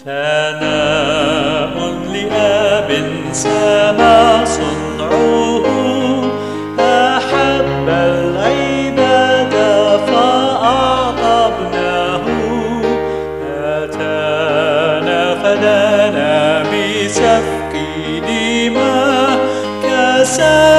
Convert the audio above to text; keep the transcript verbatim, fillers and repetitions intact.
ثناء لآب سما صنعه، أحب العباد فأعطبناه. أتانا فدانا بسفك دماء كسى